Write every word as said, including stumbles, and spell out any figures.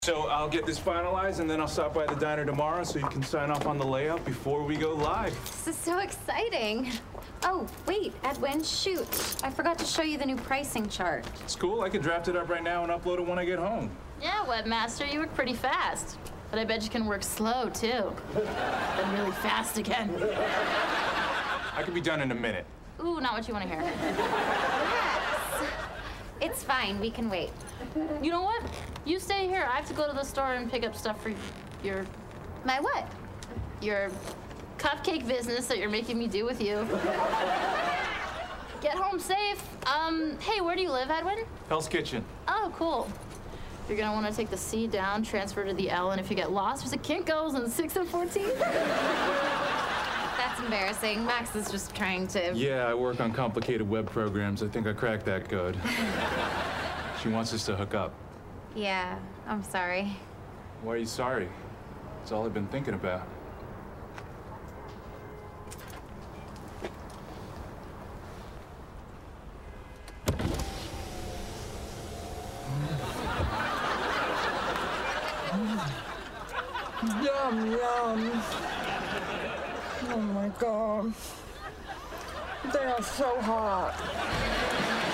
So I'll get this finalized, and then I'll stop by the diner tomorrow so you can sign off on the layout before we go live. This is so exciting. Oh, wait, Edwin, shoot. I forgot to show you the new pricing chart. It's cool. I can draft it up right now and upload it when I get home. Yeah, Webmaster, you work pretty fast. But I bet you can work slow, too. Then really fast again. I could be done in a minute. Ooh, not what you want to hear. Yes. It's fine. We can wait. You know what? You stay here. I have to go to the store and pick up stuff for your... My what? Your cupcake business that you're making me do with you. Get home safe. Um, hey, where do you live, Edwin? Hell's Kitchen. Oh, cool. You're gonna want to take the C down, transfer to the L, and if you get lost, there's a Kinko's in six and fourteen. That's embarrassing. Max is just trying to... Yeah, I work on complicated web programs. I think I cracked that code. She wants us to hook up. Yeah, I'm sorry. Why are you sorry? It's all I've been thinking about. Yum, yum. Oh my God. They are so hot.